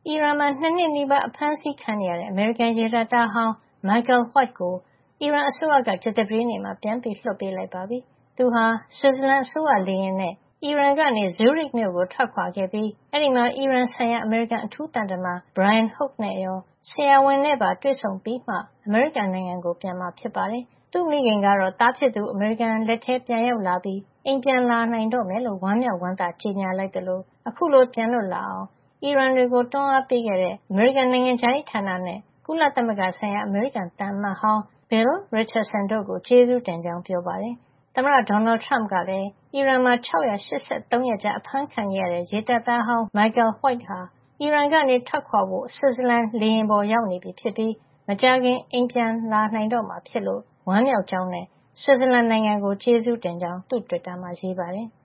အီရန်မှာ2 နှစ်နီးပါးအဖမ်းဆီးခံနေရတဲ့အမေရိကန်ရေတပ်သားဟောင်း Michael White ကိုအီရန်အစိုးရကကြာသပတေးနေ့မှာပြန်လွှတ်ပေးလိုက်ပါပြီ။ သူဟာ ဆွစ်ဇာလန်အစိုးရလေယာဉ်နဲ့အီရန်ကနေ Zurich မြို့ကိုထွက်ခွါခဲ့ပြီးအဲဒီမှာအီရန်ဆိုင်ရာအမေရိကန်အထူးသံတမန် Brian Hook နဲ့ရော ဆရာဝန်နဲ့ပါတွေ့ဆုံပြီးမှ အမေရိကန်နိုင်ငံကိုပြန်မှာဖြစ်ပါတယ်။ သူ့မိခင်ကတော့သားဖြစ်သူအမေရိကန်လက်ထဲပြန်ရောက်လာပြီးအိမ်ပြန်လာနိုင်တော့မယ်လို့ဝမ်းမြောက်ဝမ်းသာကြေညာလိုက်သလိုအခုလိုပြန်လွတ်လာအောင်အီရန်တွေကိုတွန်းအားပေးခဲ့တဲ့အမေရိကန်နိုင်ငံခြားရေးဌာနနဲ့ကုလသမဂ္ဂဆိုင်ရာအမေရိကန်သံအမတ်ဟောင်း Bill Richardson တို့ကိုကျေးဇူးတင်ကြောင်းပြောပါတယ်။ သမ္မတ Donald Trump ကလည်းအီရန်မှာ683 ရက်ကြာအဖမ်းခံခဲ့ရတဲ့ရေတပ်သားဟောင်း Michael White ဟာအီရန်ကနေထွက်ခွါဖို့ဆွစ်ဇာလန်လေယာဉ်ပေါ်ရောက်နေပြီဖြစ်ပြီးမကြာခင်အိမ်ပြန်လာနိုင်တော့မှာဖြစ်လို့ဝမ်းမြောက်ကြောင်းနဲ့ဆွစ်ဇာလန်နိုင်ငံကိုကျေးဇူးတင်ကြောင်းသူ့တွစ်တာမှာရေးပါတယ်။